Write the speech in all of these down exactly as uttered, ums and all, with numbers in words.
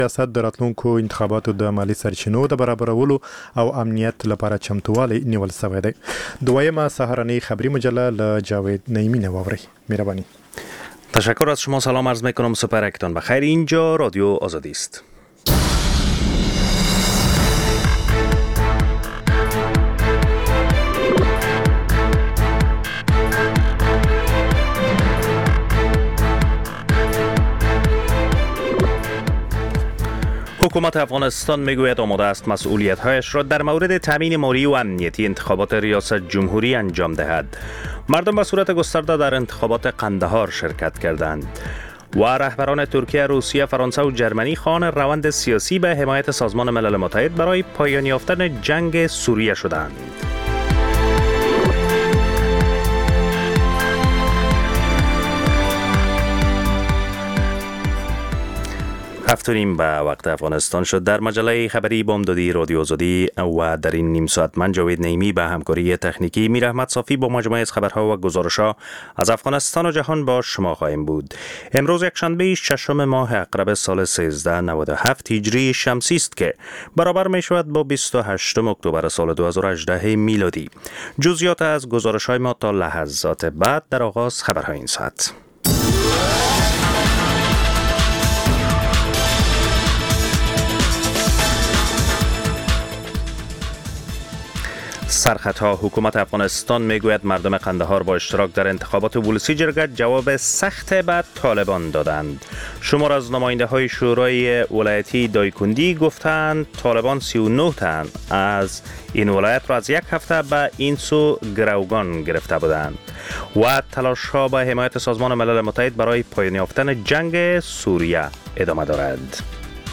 ریاست د راتلونکو انتخاباتو د مالی سرچینو د برابرولو او امنیت لپاره چمتووالی نیول شوی دی. دویمه سهارنی خبری مجله له جاوید نعیمی نواری. مهربانی. تشکر از شما. سلام عرض میکنم. سپرکتان بخیر. اینجا رادیو آزادی است. حکومت افغانستان میگوید آماده است مسئولیت‌هایش را در مورد تامین مالی و امنیتی انتخابات ریاست جمهوری انجام دهد. مردم به صورت گسترده در انتخابات قندهار شرکت کردند و رهبران ترکیه، روسیه، فرانسه و جرمنی خواهان روند سیاسی به حمایت سازمان ملل متحد برای پایان یافتن جنگ سوریه شدند. هفتونیم به وقت افغانستان شد. در مجله خبری بامدادی رادیو آزادی و در این نیم ساعت من جاوید نعیمی به همکاری تکنیکی میر احمد صافی با مجموعه از خبرها و گزارش‌ها از افغانستان و جهان با شما خواهیم بود. امروز یکشنبه ششم ماه عقرب سال سیزده نود و هفت هجری شمسی است که برابر می شود با بیست و هشتم اکتبر سال دو هزار و هجده میلادی. جزئیات از گزارش‌های ما تا لحظات بعد در آغاز خبرهای این ساعت. سرخطها. حکومت افغانستان میگوید مردم قندهار با اشتراک در انتخابات ولسی جرگه جواب سخت به طالبان دادند. شمار از نماینده های شورای ولایتی دایکندی گفتند طالبان سی و نه تن از این ولایت را از یک هفته به این سو گروگان گرفته بودند و تلاش ها به حمایت سازمان ملل متحد برای پایان یافتن جنگ سوریه ادامه دارد.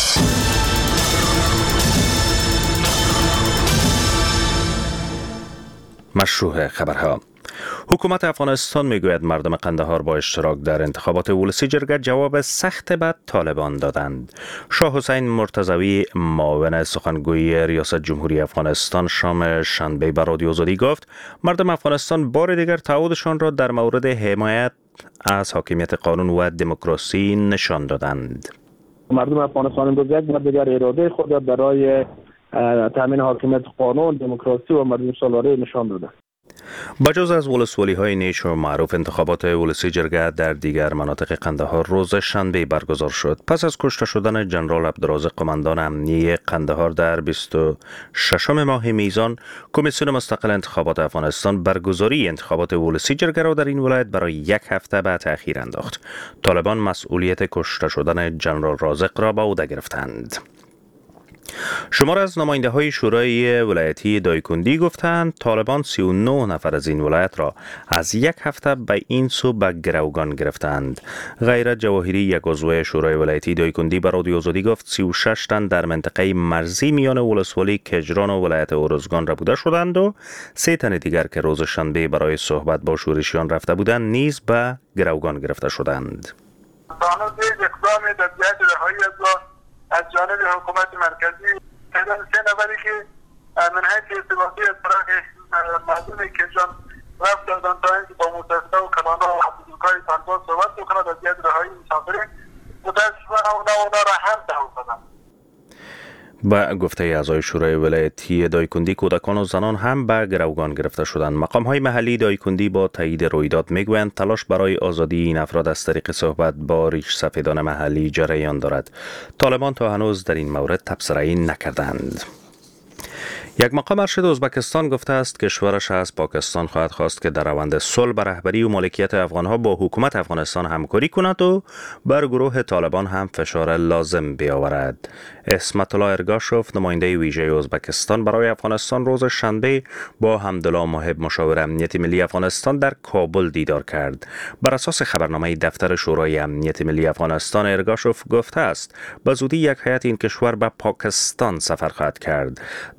مشروع خبرها. حکومت افغانستان میگوید مردم قندهار با اشتراک در انتخابات ولسی جرگه جواب سخت به طالبان دادند. شاه حسین مرتضوی معاون سخنگوی ریاست جمهوری افغانستان شام شنبه به رادیو آزادی گفت مردم افغانستان بار دیگر تعهدشان را در مورد حمایت از حاکمیت قانون و دموکراسی نشان دادند. مردم افغانستان امروز یک بار دیگر اراده خود را برای تامین حاکمیت قانون، دموکراسی و مردم سالاری نشان داده. بجز از ولسوالی های نیش و معروف انتخابات ولسی جرگه در دیگر مناطق قندهار روز شنبه برگزار شد. پس از کشته شدن جنرال عبدالرازق قماندان امنیه قندهار در بیست و ششم ماه میزان، کمیسیون مستقل انتخابات افغانستان برگزاری انتخابات ولسی جرگه را در این ولایت برای یک هفته به تأخیر انداخت. طالبان مسئولیت کشته شدن جنرال رازق را به عهده گرفتند. شمار از نماینده های شورای ولایتی دایکندی گفتند طالبان سی و نه نفر از این ولایت را از یک هفته به این سو به گروگان گرفتند. غیرت جواهری یک عضو شورای ولایتی دایکندی به رادیو آزادی گفت سی و شش تن در منطقه مرزی میان ولسوالی کجران و ولایت ارزگان را بوده شدند و سه تن دیگر که روز شنبه برای صحبت با شورشیان رفته بودند نیز به گروگان گرفته شدند. از جانب حکومت مرکزی تعداد سه نفری که من حیث ارتباطی از طرف مردم کجان رفت دادن تا اینکه با متحده و کلانا و حدودکای تنبا صحبت بکنند از یاد رهایی مسافرین متاسفانه اونا اونا را هم دعوت دادن. با گفته اعضای شورای ولایتی دایکندی کودکان و زنان هم به گروگان گرفته شدند. مقام‌های محلی دایکندی با تایید رویداد میگویند تلاش برای آزادی این افراد از طریق صحبت با ریش سفیدان محلی جریان دارد. طالبان تا هنوز در این مورد تبصره‌ای نکردند. یک مقام ارشد ازبکستان گفته است کشورش از پاکستان خواهد خواست که در روند صلح به رهبری و مالکیت افغانها با حکومت افغانستان همکاری کند و بر گروه طالبان هم فشار لازم بیاورد. اسمت الله ارگاشوف نماینده ویژه ازبکستان برای افغانستان روز شنبه با حمدالله محب مشاور امنیت ملی افغانستان در کابل دیدار کرد. بر اساس خبرنامه دفتر شورای امنیت ملی افغانستان ارگاشوف گفته است به زودی یک هیئت این کشور به پاکستان سفر خواهد کرد. در خبرنامه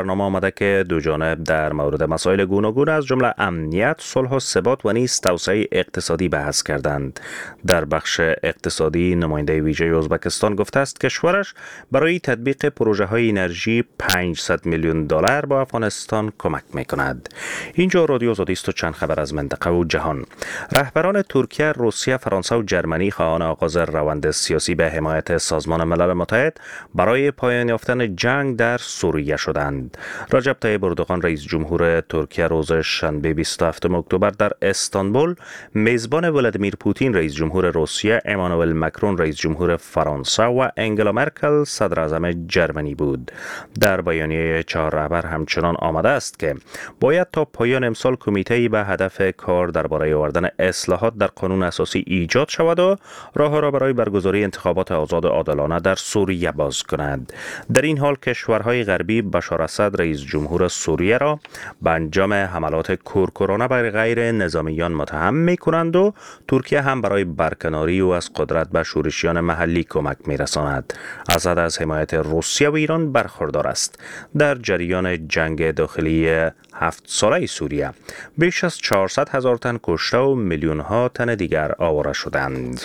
برنامه آمده که دو جانب در مورد مسائل گوناگون از جمله امنیت، صلح و ثبات و نیز توسعه اقتصادی بحث کردند. در بخش اقتصادی نماینده ویژه ازبکستان گفته است کشورش برای تطبیق پروژه های انرژی پانصد میلیون دلار با افغانستان کمک میکند. اینجا رادیو آزادی است و چند خبر از منطقه و جهان. رهبران ترکیه، روسیه، فرانسه و جرمنی خواهان آغاز روند سیاسی به حمایت سازمان ملل متحد برای پایان یافتن جنگ در سوریه شدند. رجب طیب اردوغان رئیس جمهور ترکیه روز شنبه بیست و هفتم اکتبر در استانبول میزبان ولادیمیر پوتین رئیس جمهور روسیه، امانوئل مکرون رئیس جمهور فرانسه و انگلا مرکل صدر اعظم جرمنی بود. در بیانیه چهار رهبر همچنان آمده است که باید تا پایان امسال کمیته‌ای به هدف کار درباره آوردن اصلاحات در قانون اساسی ایجاد شود و راه را برای برگزاری انتخابات آزاد و عادلانه در سوریه باز کند. در این حال کشورهای غربی بشار اسد رئیس جمهور سوریه را به انجام حملات کورکورانه بر غیر نظامیان متهم می کنند و ترکیه هم برای برکناری او از قدرت به شورشیان محلی کمک می رساند. اسد از حمایت روسیه و ایران برخوردار است. در جریان جنگ داخلی هفت ساله سوریه بیش از چهارصد هزار تن کشته و میلیون ها تن دیگر آواره شدند.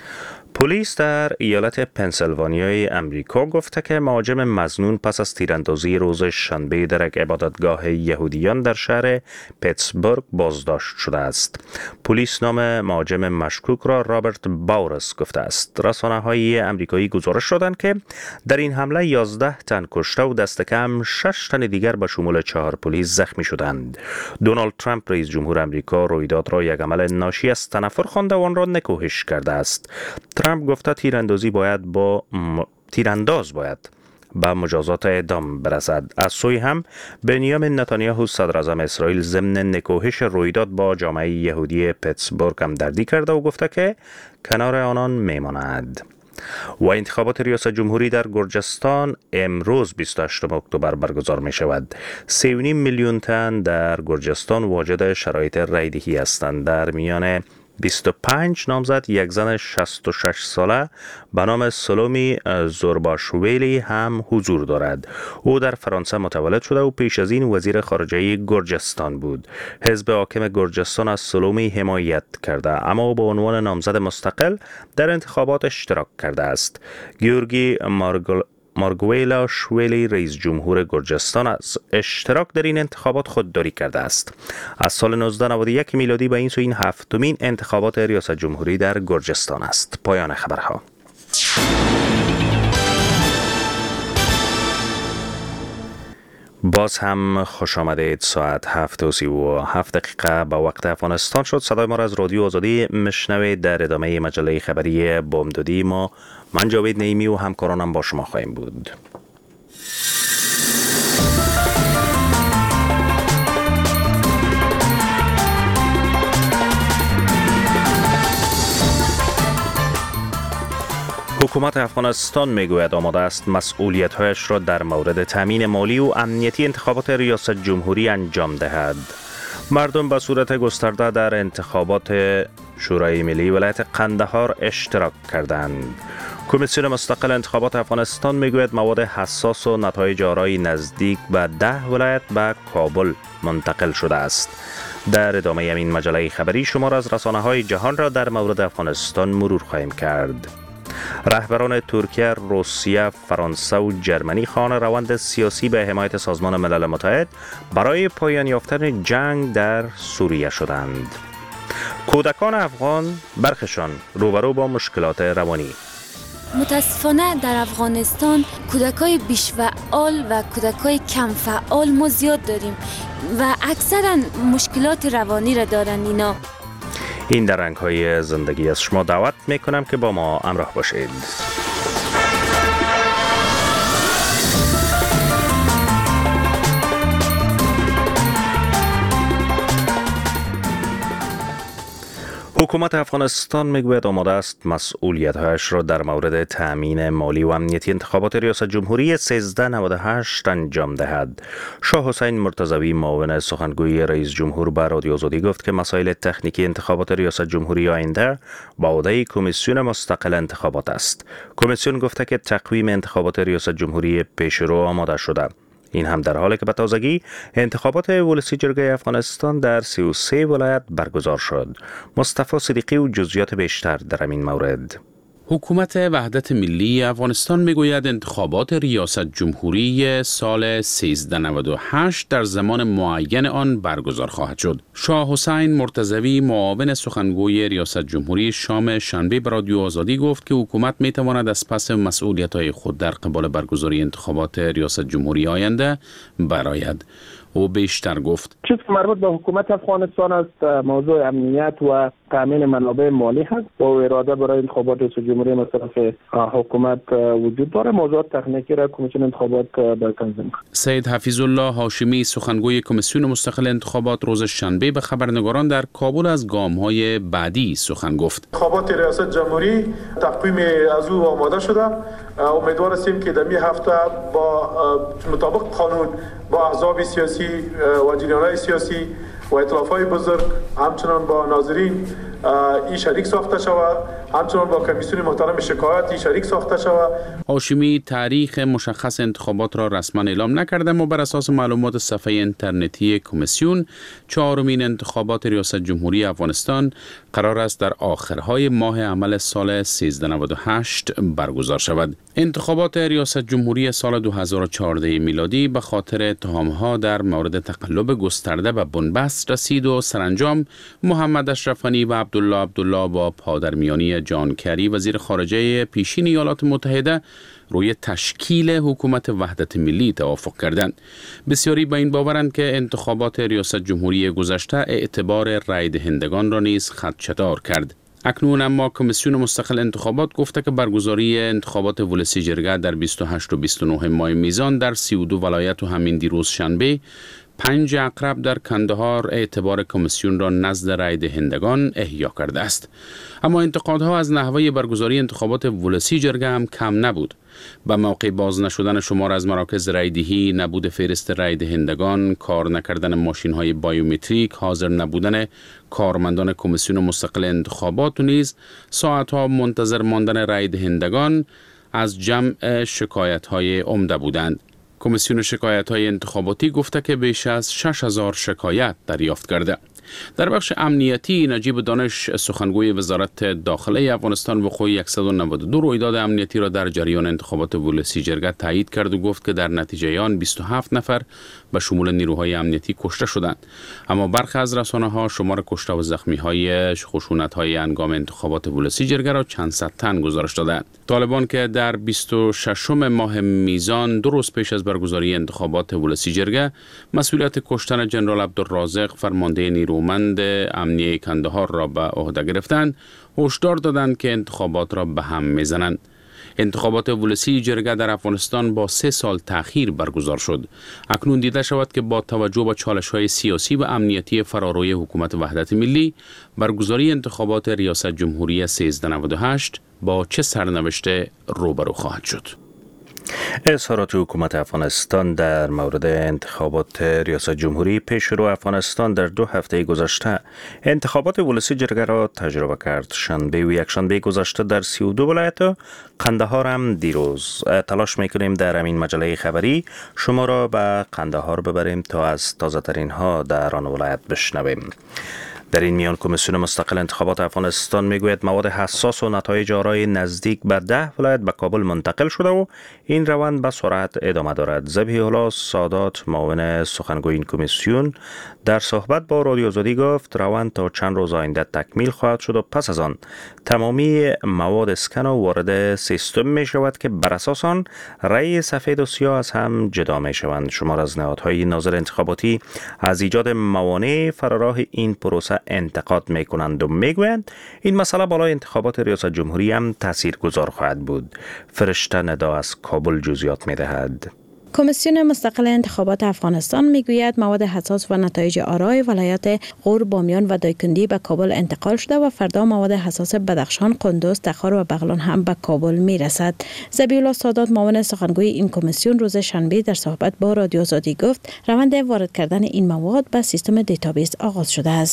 پلیس در ایالت پنسیلوانیای امریکا گفته که مهاجم مظنون پس از تیراندازی روز شنبه در یک عبادتگاه یهودیان در شهر پیتسبورگ بازداشت شده است. پلیس نام مهاجم مشکوک را رابرت باورس گفته است. رسانه‌های امریکایی گزارش دادند که در این حمله یازده تن کشته و دست کم شش تن دیگر به شمول چهار پلیس زخمی شدند. دونالد ترامپ رئیس جمهور امریکا رویداد را یک عمل ناشی از تنفر خوانده و آن را نکوهش کرده است. ترامپ گفته تیراندازی باید با م... تیرانداز باید به مجازات اعدام برسد. از سوی هم بنیامین نتانیاهو صدر اعظم اسرائیل ضمن نکوهش رویداد با جامعه یهودی پیتسبورگ همدردی کرده و گفته که کنار آنان میماند. و انتخابات ریاست جمهوری در گرجستان امروز بیست و هشتم اکتبر برگزار می شود. سه و نیم میلیون تن در گرجستان واجد شرایط رایدهی هستند. در میان بیست و پنج نامزد یک زن شصت و شش ساله به نام سلومی زورباشویلی هم حضور دارد. او در فرانسه متولد شده و پیش از این وزیر خارجه گرجستان بود. حزب حاکم گرجستان از سلومی حمایت کرده اما به عنوان نامزد مستقل در انتخابات اشتراک کرده است. گیورگی مارگل مارگویلا شویلی رئیس جمهور گرجستان از اشتراک در این انتخابات خودداری کرده است. از سال نوزده نود و یک میلادی به این سو این هفتمین انتخابات ریاست جمهوری در گرجستان است. پایان خبرها. باز هم خوش آمدید. ساعت هفت و سی و هفت دقیقه به وقت افغانستان شد. صدای ما را از رادیو آزادی مشنوید. در ادامه مجله خبری بامدادی ما من جاوید نعیمی و همکارانم با شما خواهیم بود. حکومت افغانستان میگوید آماده است مسئولیت‌هایش را در مورد تامین مالی و امنیتی انتخابات ریاست جمهوری انجام دهد. مردم به صورت گسترده در انتخابات شورای ملی ولایت قندهار اشتراک کردند. کمیسیون مستقل انتخابات افغانستان میگوید مواد حساس و نتایج آرای نزدیک به ده ولایت به کابل منتقل شده است. در ادامه این مجله خبری شما را از رسانه‌های جهان را در مورد افغانستان مرور خواهیم کرد. رهبران ترکیه، روسیه، فرانسه و جرمنی خواهان روند سیاسی به حمایت سازمان ملل متحد برای پایان یافتن جنگ در سوریه شدند. کودکان افغان برخشان روبرو با مشکلات روانی. متاسفانه در افغانستان کودکای بیش فعال و کودکای کم فعال ما زیاد داریم و اکثرا مشکلات روانی را دارن. اینا این در رنگ‌های زندگی از شما دعوت میکنم که با ما همراه باشید. حکومت افغانستان میگوید آماده است مسئولیت‌هایش را در مورد تأمین مالی و امنیتی انتخابات ریاست جمهوری سیزده نود و هشت انجام دهد. شاه حسین مرتضوی معاون سخنگوی رئیس جمهور به رادیو آزادی گفت که مسائل تکنیکی انتخابات ریاست جمهوری آینده به عهده کمیسیون مستقل انتخابات است. کمیسیون گفته که تقویم انتخابات ریاست جمهوری پیشرو آماده شده. این هم در حالی که به تازگی انتخابات ولسی جرگه افغانستان در سی و سه ولایت برگزار شد. مصطفی صدیقی و جزئیات بیشتر در این مورد. حکومت وحدت ملی افغانستان میگوید انتخابات ریاست جمهوری سال سیزده نود و هشت در زمان معین آن برگزار خواهد شد. شاه حسین مرتضوی معاون سخنگوی ریاست جمهوری شام شنبه به رادیو آزادی گفت که حکومت میتواند از پس مسئولیت‌های خود در قبال برگزاری انتخابات ریاست جمهوری آینده برآید. او بیشتر گفت چیزی که مربوط به حکومت افغانستان است موضوع امنیت و تامین منابع مالی هست و اراده برای انتخابات ریاست جمهوری مصرف حکومت وجود داره. موضوعات تکنیکی را کمیسیون انتخابات به تنظیم کرد. سید حفیظ الله هاشمی سخنگوی کمیسیون مستقل انتخابات روز شنبه به خبرنگاران در کابل از گام‌های بعدی سخن گفت. انتخابات ریاست جمهوری تقویم از او آماده شده. امیدوار هستیم که در این هفته با مطابق قانون با احزاب سیاسی و جریان‌های سیاسی و ائتلاف‌های بزرگ همچنان با ناظرین این شریک ساخته شود، همچنان با کمیسیون محترم شکایت این شریک ساخته شود. هاشمی تاریخ مشخص انتخابات را رسما اعلام نکرده، اما بر اساس معلومات صفحه اینترنتی کمیسیون چهارمین انتخابات ریاست جمهوری افغانستان قرار است در آخرهای ماه عمل سال سیزده نود و هشت برگزار شود. انتخابات ریاست جمهوری سال دو هزار و چهارده میلادی به خاطر اتهام‌ها در مورد تقلب گسترده به بنبست رسید و سرانجام محمد اشرف غنی و عبدالله عبدالله با پادرمیانی جان کری وزیر خارجه پیشین ایالات متحده روی تشکیل حکومت وحدت ملی توافق کردند. بسیاری به این باورند که انتخابات ریاست جمهوری گذشته اعتبار رای دهندگان را نیز خدشه‌دار کرد. اکنون اما کمیسیون مستقل انتخابات گفته که برگزاری انتخابات ولسی جرگه در بیست و هشت و بیست و نه ماه میزان در سی و دو ولایت و همین دیروز شنبه پنج عقرب در کندهار اعتبار کمیسیون را نزد رای دهندگان احیا کرده است. اما انتقادها از نحوه برگزاری انتخابات ولسی جرگه هم کم نبود. به موقع باز نشدن شمار از مراکز رایدهی، نبود فهرست رای دهندگان، کار نکردن ماشین های بایومتریک، حاضر نبودن کارمندان کمیسیون مستقل انتخابات و نیز ساعت ها منتظر ماندن رای دهندگان از جمع شکایت های عمده بودند. کمیسیون شکایت‌های انتخاباتی گفته که بیش از شش هزار شکایت دریافت کرده. در بخش امنیتی نجیب دانش سخنگوی وزارت داخله افغانستان وقوع صد و نود و دو رویداد امنیتی را در جریان انتخابات ولسی جرگه تایید کرد و گفت که در نتیجه آن بیست و هفت نفر به شمول نیروهای امنیتی کشته شدند. اما برخی از رسانه‌ها شمار کشته و زخمی‌های خشونت‌های هنگام انتخابات ولسی جرگه را چند صد تن گزارش دادند. طالبان که در بیست و ششم ماه میزان دو روز پیش از برگزاری انتخابات ولسی جرگه مسئولیت کشتن جنرال عبدالرازق فرمانده نیرومند امنیه کندهار را به عهده گرفتند، هشدار دادند که انتخابات را به هم میزنند. انتخابات ولسی جرگه در افغانستان با سه سال تأخیر برگزار شد. اکنون دیده شود که با توجه به چالش‌های سیاسی و امنیتی فراروی حکومت وحدت ملی، برگزاری انتخابات ریاست جمهوری سیزده نود و هشت با چه سرنوشت روبرو خواهد شد. اظهارات حکومت افغانستان در مورد انتخابات ریاست جمهوری پیشرو افغانستان در دو هفته گذشته انتخابات ولسی جرگه را تجربه کرد. شنبه و یک شنبه گذشته در سی و دو ولایت و قندهار هم دیروز. تلاش میکنیم در همین مجله خبری شما را به قندهار ببریم تا از تازه ترین ها در آن ولایت بشنویم. در این میان کمیسیون مستقل انتخابات افغانستان میگوید مواد حساس و نتایج آرای نزدیک به ده ولایت به کابل منتقل شده و این روند به سرعت ادامه دارد. ذبیح الله سادات معاون سخنگوی این کمیسیون در صحبت با رادیو آزادی گفت روند تا چند روز آینده تکمیل خواهد شد و پس از آن تمامی مواد اسکن وارد سیستم می شود که بر اساس آن رأی سفید و سیاه از هم جدا می شوند. شمار از نهادهای ناظر انتخاباتی از ایجاد موانع فراراه این پروسه انتقاد می کنند و می گویند این مسئله بالای انتخابات ریاست جمهوری هم تاثیرگذار خواهد بود. فرشته ندا از کابل جزئیات می دهد. کمیسیون مستقل انتخابات افغانستان میگوید مواد حساس و نتایج آرای ولایات غور، بامیان و دایکندی به کابل انتقال شده و فردا مواد حساس بدخشان، قندوز، تخار و بغلان هم به کابل میرسد. ذبیح الله سادات معاون سخنگوی این کمیسیون روز شنبه در صحبت با رادیو آزادی گفت روند وارد کردن این مواد به سیستم دیتابیس آغاز شده است.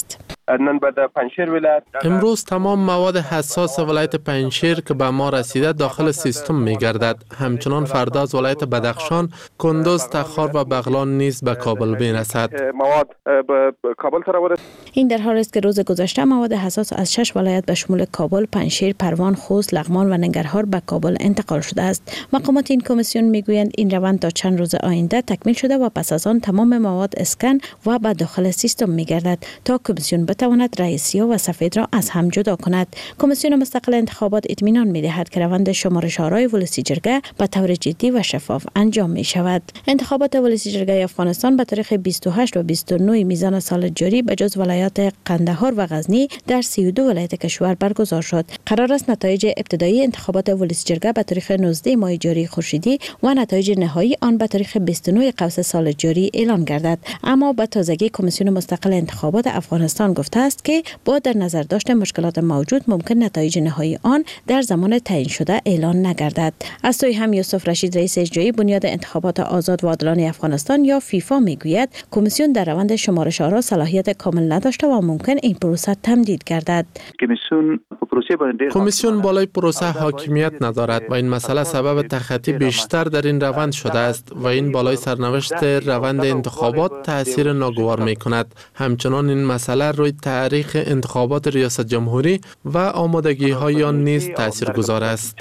نن در پنجشیر ولایت امروز تمام مواد حساس ولایت پنجشیر که به ما رسیده داخل سیستم می‌گردد. همچنان فردا از ولایت بدخشان، کندوز، تخار و بغلان نیز به کابل می‌رسد. مواد به کابل تراورد. این در حالی است که روز گذشته مواد حساس از شش ولایت به شمول کابل، پنجشیر، پروان، خوست، لغمان و ننگرهار به کابل انتقال شده است. مقامات این کمیسیون میگویند این روند تا چند روز آینده تکمیل شده و پس از آن تمام مواد اسکن و به داخل سیستم می‌گردد تا کمیسیون بتواند رئیسی‌ها و سفید را از هم جدا کند. کمیسیون مستقل انتخابات اطمینان می‌دهد که روند شمارش آرای ولسی جرگه به طور جدی و شفاف انجام می‌شود. انتخابات ولسی جرگه افغانستان به تاریخ بیست و هشت و بیست و نه میزان سال جاری به جز ولایات قندهار و غزنی در سی و دو ولایت کشور برگزار شد. قرار است نتایج ابتدایی انتخابات ولسی جرگه به تاریخ نوزده ماه جاری خورشیدی و نتایج نهایی آن به تاریخ بیست و نه قوس سال جاری اعلان گردد. اما به تازگی کمیسیون مستقل انتخابات افغانستان گفته است که با در نظر داشت مشکلات موجود ممکن نتایج نهایی آن در زمان تعیین شده اعلان نگردد. از سوی هم یوسف رشید رئیس اجرایی بنیاد انتخابات آزاد و عادلانه افغانستان یا فیفا میگوید کمیسیون در روند شمارش آرا صلاحیت کامل نداشته و ممکن این پروسه تمدید گردد. کمیسیون بالای پروسه حاکمیت ندارد و این مسئله سبب تخطی بیشتر در این روند شده است و این بالای سرنوشت روند انتخابات تاثیر ناگوار می کند. همچنان این مسئله روی تاریخ انتخابات ریاست جمهوری و آمادگی های آن نیز تاثیرگذار است.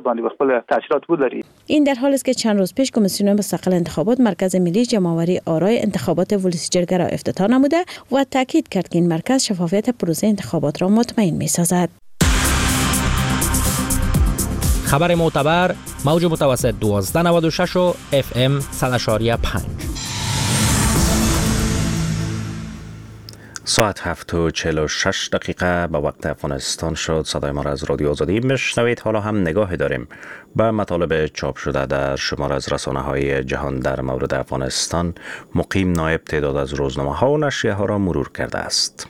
این در حالی است که چند روز پیش کمیسیون مستقل انتخابات مرکز ملی جمع‌آوری آرای انتخابات ولسی جرگه را افتتاح نموده و تاکید کرد که این مرکز شفافیت پروسه انتخابات را مطمئن می‌سازد. خبر معتبر موج متوسط دوازده نود و شش و اف ام صد و شش و پنج. ساعت هفت و چهل و شش دقیقه به وقت افغانستان شد. صدای ما را از رادیو آزادی میشنوید. حالا هم نگاهی داریم به مطالب چاپ شده در شمار از رسانه های جهان در مورد افغانستان. مقیم نایب تعداد از روزنامه ها و نشریه ها را مرور کرده است.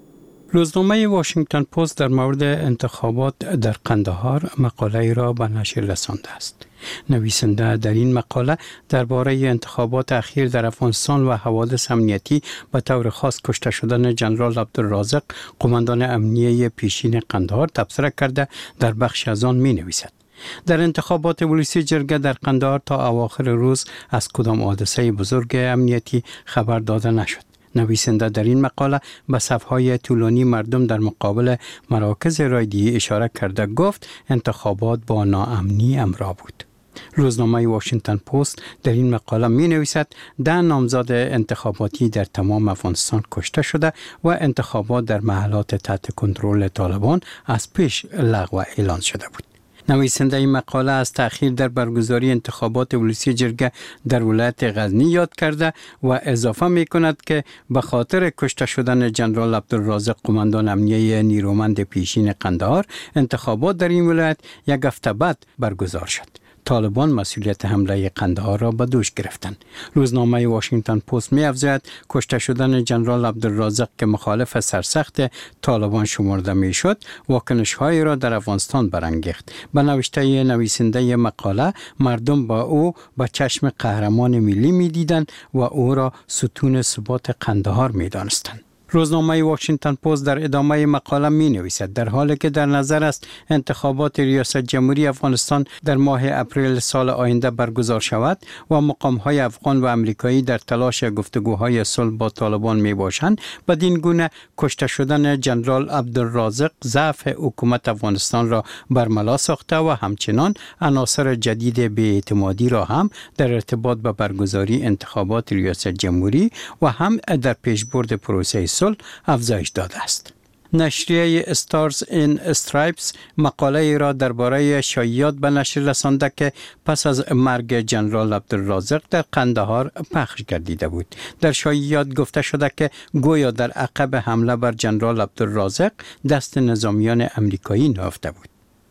روزنامه واشنگتن پست در مورد انتخابات در قندهار مقاله را به نشر رسانده است. نویسنده در این مقاله درباره انتخابات اخیر در افغانستان و حوادث امنیتی به طور خاص کشته شدن جنرال عبدالرازق قماندان امنیه پیشین قندهار تبصره کرده در بخش از آن می نویسد: در انتخابات ولسی جرگه در قندهار تا اواخر روز از کدام حادثه بزرگ امنیتی خبر داده نشد. نویسنده در این مقاله به صفهای طولانی مردم در مقابل مراکز رایدی اشاره کرده گفت انتخابات با ناامنی همراه بود. روزنامه واشنگتن پست در این مقاله می نویسد ده نامزد انتخاباتی در تمام افغانستان کشته شده و انتخابات در محلات تحت کنترل طالبان از پیش لغو اعلان شده بود. نویسنده این مقاله از تأخیر در برگزاری انتخابات ولسی جرگه در ولایت غزنی یاد کرده و اضافه می کند که به خاطر کشته شدن جنرال عبدالرازق قماندان امنیه نیرومند پیشین قندهار انتخابات در این ولایت یک هفته بعد برگزار شد. طالبان مسئولیت حمله قندهار را به دوش گرفتند. روزنامه واشنگتن پست می افزاید کشته شدن جنرال عبدالرازق که مخالف سرسخت طالبان شمرده می شد واکنش های را در افغانستان برانگیخت. به نوشته نویسنده مقاله مردم با او به چشم قهرمان ملی می دیدند و او را ستون ثبات قندهار می دانستند. روزنامه واشنگتن پست در ادامه مقاله می نویسد در حالی که در نظر است انتخابات ریاست جمهوری افغانستان در ماه اپریل سال آینده برگزار شود و مقام های افغان و امریکایی در تلاش گفتگوهای صلح با طالبان می باشند، بدین گونه کشته شدن جنرال عبدالرازق ضعف حکومت افغانستان را برملا ساخته و همچنان عناصر جدید بی‌اعتمادی را هم در ارتباط با برگزاری انتخابات ریاست جمهوری و هم در پیشبرد پروسه صلح افزایش داده است. نشریه استارز این استرایپس مقاله را درباره شایعات به نشر رسانده که پس از مرگ جنرال عبدالرازق در قندهار پخش گردیده بود. در شایعات گفته شده که گویا در عقب حمله بر جنرال عبدالرازق دست نظامیان امریکایی نهفته بود.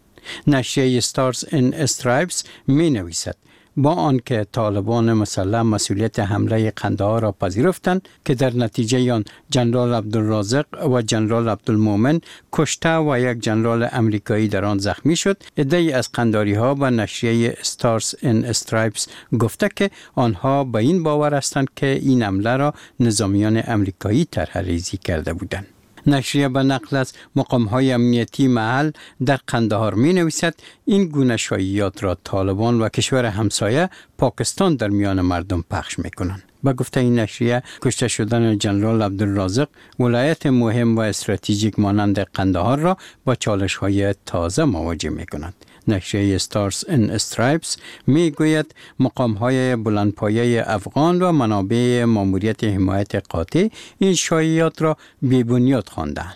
نشریه استارز این استرایپس می نویسد با آنکه طالبان مسلح مسئولیت حمله قندهار را پذیرفتند که در نتیجه آن جنرال عبدالرازق و جنرال عبدالمومن کشته و یک جنرال امریکایی در آن زخمی شد، عده‌ای از قندهاری ها به نشریه استارز این استرایپس گفته که آنها به این باور هستند که این حمله را نظامیان امریکایی طرح‌ریزی کرده بودند. نشریه به نقل از مقام‌های امنیتی محل در قندهار می نویسد این گونه شایعات را طالبان و کشور همسایه پاکستان در میان مردم پخش می کنند. با گفته این نشریه، کشته شدن جنرال عبدالرازق ولایت مهم و استراتژیک مانند قندهار را با چالش‌های تازه مواجه می کند. نشریه ستارز ان استرایپس می گوید مقام‌های بلندپایه افغان و منابع ماموریت حمایت قاطع این شایعات را بی‌بنیاد خواندند.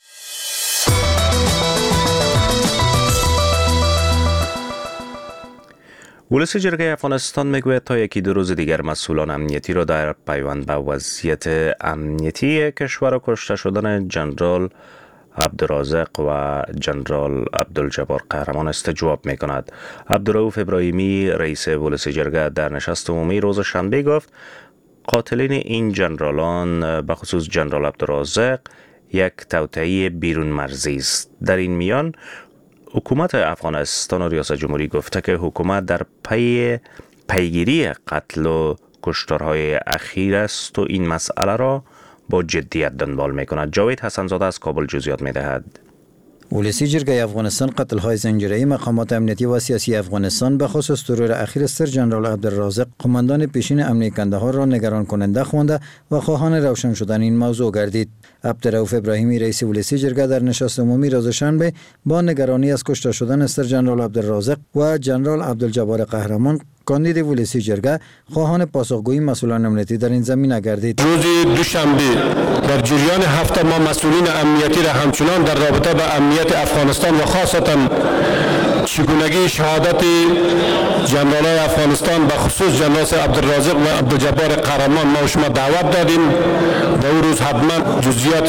ولس جرگه افغانستان میگوید تا یکی دو روز دیگر مسئولان امنیتی را در پیوند به وضعیت امنیتی کشور و کشته شدن جنرال عبدالرازق و جنرال عبدالجبار قهرمان استجواب می کند. عبدالرؤوف ابراهیمی رئیس ولس جرگه در نشست عمومی روز شنبه گفت قاتلین این جنرالان به خصوص جنرال عبدالرازق یک توطئه بیرون مرزی است. در این میان حکومت افغانستان و ریاست جمهوری گفته که حکومت در پی پیگیری قتل و کشتارهای اخیر است و این مسئله را با جدیت دنبال می کند. جاوید حسنزاده از کابل جزئیات می دهد. ولس جرگه افغانستان قتل های زنجیره‌ای مقامات امنیتی و سیاسی افغانستان به خصوص ترور اخیر سر جنرال عبدالرازق قماندان پیشین امنیه کندهار را نگران کننده خوانده و خواهان روشن شدن این موضوع گردید. عبدالرؤوف ابراهیمی رئیس ولس جرگه در نشست عمومی روز شنبه با نگرانی از کشته شدن سر جنرال عبدالرازق و جنرال عبدالجبار قهرمان کاندید ولس جرگه خواهان پاسخگویی مسئولان امنیتی در این زمینه گردید. روز دوشنبه در جریان هفته ما مسئولین امنیتی را همچنان در رابطه با امنیت افغانستان و خاصتا چگونگی شهادت جنرالای افغانستان به خصوص جنرال عبدالرازق و عبدالجبار قهرمان ما و شما دعوت دادیم. در اون روز حتما جزئیات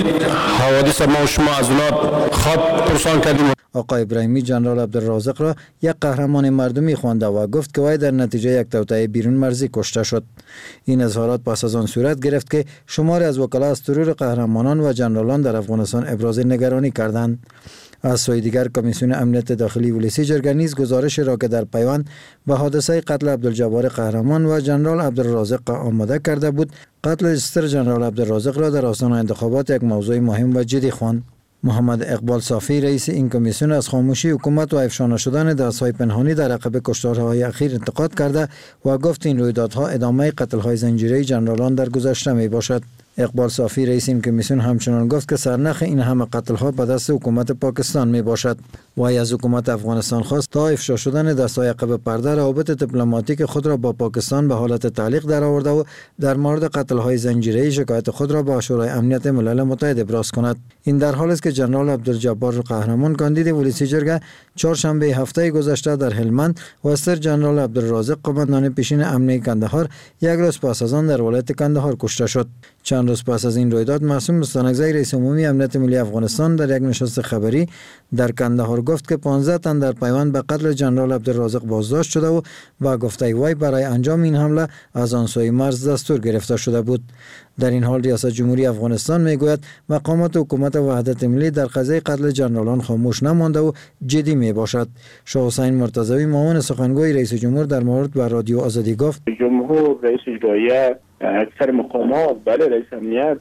حوادث ما و شما از اونا خواب پرسان کردیم. آقای ابراهیمی جنرال عبدالرازق را یک قهرمان مردمی خوانده و گفت که وی در نتیجه یک توطئه بیرون مرزی کشته شد. این اظهارات پس از آن صورت گرفت که شماری از وکلا از ترور قهرمانان و جنرالان در افغانستان ابراز نگرانی کردند. از سوی دیگر کمیسیون امنیت داخلی ولس جرگه نیز گزارش را که در پیوند به حادثه قتل عبدالجبار قهرمان و جنرال عبدالرازق آماده کرده بود، قتل سر جنرال عبدالرازق را در آستانه انتخابات یک موضوع مهم و جدی خواند. محمد اقبال صافی رئیس این کمیسیون از خاموشی حکومت و افشا شدن دست‌های پنهانی در عقب کشتارهای اخیر انتقاد کرده و گفت این رویدادها ادامه قتل‌های زنجیره‌ای جنرالان در گذشته میباشد. اقبال صافی رئیس این کمیسیون همچنان گفت که سرنخ این همه قتل‌ها به دست حکومت پاکستان میباشد. وی از حکومت افغانستان خواست تا افشا شدن دست‌های عقب پرده روابط دیپلماتیک خود را با پاکستان به حالت تعلیق درآورده و در مورد قتل‌های زنجیره‌ای شکایت خود را به شورای امنیت ملل متحد ابراز کند. این در حالی است که جنرال عبدالجبار قهرمان کاندید ولس جرگه چهارشنبه هفته گذشته در هلمند و سر جنرال عبدالرازق قماندان پیشین امنیه کندهار یک روز پس از آن در ولایت کندهار کشته شد. چند روز پس از این رویداد معصوم مستانکزی رئیس عمومی امنیت ملی افغانستان در یک نشست خبری در کندهار گفت که پانزده تن در پیوند به قتل جنرال عبدالرازق بازداشت شده و با گفته وی برای انجام این حمله از آن سوی مرز دستور گرفته شده بود. در این حال ریاست جمهوری افغانستان میگوید مقامات حکومت وحدت ملی در قضیه قتل جنرالان خاموش نمانده و جدی می باشد. شاه حسین مرتضوی معاون سخنگوی رئیس جمهور در مورد به رادیو آزادی گفت جمهور رئیس اجرایی اکثر مقامات بله رئیس امنیت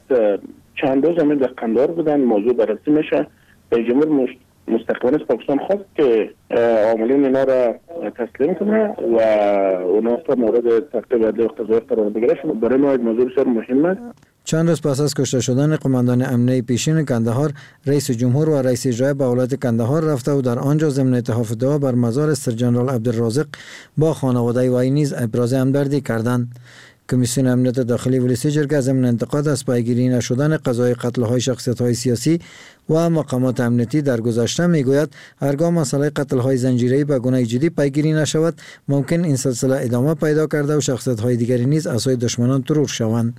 چند روز همین در قندهار بودن موضوع بررسی میشه. رئیس جمهور مستقیما از پاکستان خواست که عاملین اینا را تسلیم کنه و اونا را مورد تعقیب عدلی و قضایی قرار بگیره. برای ما موضوع بسیار مهمه. چند روز پس از کشته شدن قماندان امنیه پیشین کندهار، رئیس جمهور و رئیس اجرایی به ولایت کندهار رفته و در آنجا ضمن التحاف دعا بر مزار سر جنرال عبدالرازق با خانواده وی نیز ابراز همدردی کردند. کمیسیون امنیت داخلی ولس جرگه ضمن انتقاد از پیگیری نشدن قضای قتل‌های شخصیت‌های سیاسی و مقامات امنیتی در گذشته میگوید هرگاه مسئله قتل‌های زنجیره‌ای به گونه جدی پیگیری نشود ممکن این سلسله ادامه پیدا کرده و شخصیت‌های دیگری نیز اسای دشمنان ترور شوند.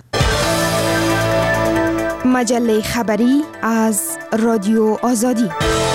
مجله خبری از رادیو آزادی.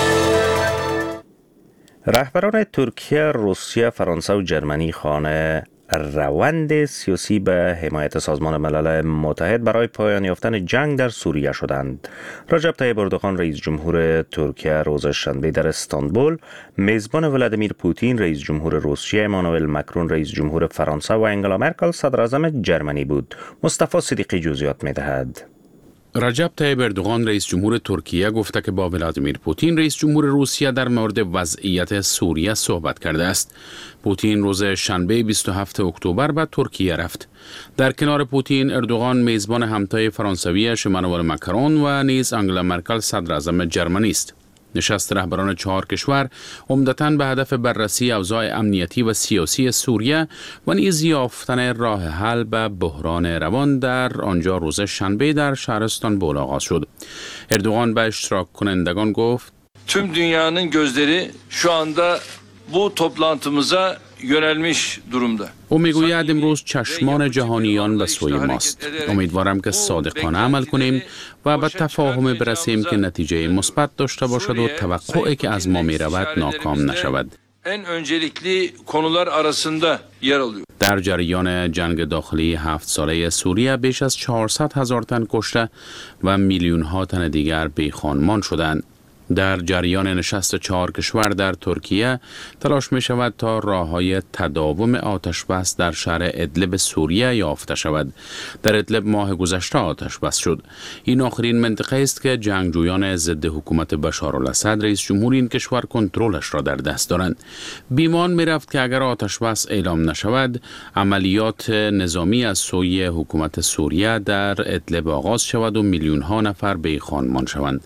رهبران ترکیه، روسیه، فرانسه و جرمنی خانه روند سیاسی به حمایت سازمان ملل متحد برای پایان یافتن جنگ در سوریه شدند. رجب طیب اردوغان رئیس جمهور ترکیه روز شنبه در استانبول میزبان ولادیمیر پوتین رئیس جمهور روسیه، امانوئل مکرون رئیس جمهور فرانسه و انگلا مرکل صدر اعظم جرمنی بود. مصطفی صدیقی جزئیات می‌دهد. رجب طیب اردوغان رئیس جمهور ترکیه گفته که با ولادیمیر پوتین رئیس جمهور روسیه در مورد وضعیت سوریه صحبت کرده است. پوتین روز شنبه بیست و هفتم اکتبر به ترکیه رفت. در کنار پوتین، اردوغان میزبان همتای فرانسویش امانوئل ماکرون و نیز آنگلا مرکل صدر اعظم جرمنی است. نشست رهبران چهار کشور عمدتاً به هدف بررسی اوضاع امنیتی و سیاسی سوریه و نیز یافتن راه حل به بحران روان در آنجا روز şanbe در şehir İstanbul آغاز شد. اردوغان به اشتراک کنندگان گفت: Tüm dünyanın gözleri şu anda bu toplantımıza yönelmiş durumda. او میگوید امروز چشمان جهانیان به سوی ماست. امیدوارم که صادقانه عمل کنیم و به تفاهم برسیم که نتیجه مثبت داشته باشد و توقعی که از ما می رود ناکام نشود. En öncelikli konular arasında yer alıyor. در جریان جنگ داخلی هفت ساله سوریه بیش از چهارصد هزار تن کشته و میلیون ها تن دیگر بیخانمان شدند. در جریان نشست چهار کشور در ترکیه تلاش می شود تا راه‌های تداوم آتش بس در شهر ادلب سوریه یافته شود. در ادلب ماه گذشته آتش بس شد. این آخرین منطقه است که جنگجویان ضد حکومت بشار الاسد رئیس جمهور این کشور کنترلش را در دست دارند. بیمان می رفت که اگر آتش بس اعلام نشود، عملیات نظامی از سوی حکومت سوریه در ادلب آغاز شود و میلیون ها نفر بیخانمان شوند.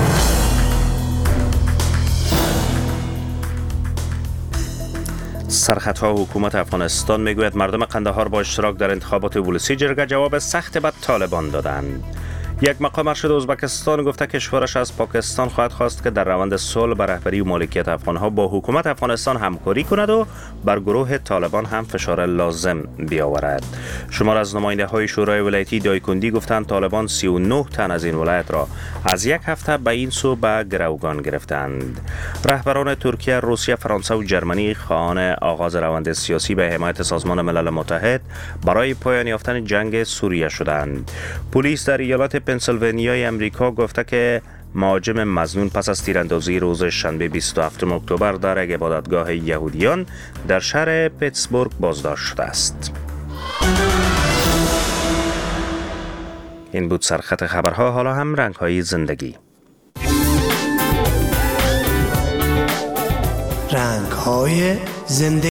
سرخطها حکومت افغانستان میگوید مردم قندهار با اشتراک در انتخابات ولسی جرگه جواب سخت به طالبان دادند. یک مقام ارشد ازبکستان گفته کشورش از پاکستان خواهد خواست که در روند صلح به رهبری و مالکیت افغانها با حکومت افغانستان همکاری کند و بر گروه طالبان هم فشار لازم بیاورد. شمار از نماینده های شورای ولایتی دایکندی گفتند طالبان سی و نه تن از این ولایت را از یک هفته به این سو به گروگان گرفتند. رهبران ترکیه، روسیه، فرانسه و جرمنی خواهان آغاز روند سیاسی به حمایت سازمان ملل متحد برای پایان یافتن جنگ سوریه شدند. پلیس در ایالت پنسیلوانیای امریکا گفته که مهاجم مظنون پس از تیراندازی روز شنبه بیست و هفتم اکتبر در یک عبادتگاه یهودیان در شهر پیتسبورگ بازداشت شده است. این بود سرخط خبرها. حالا هم رنگ‌های زندگی. رنگ‌های زندگی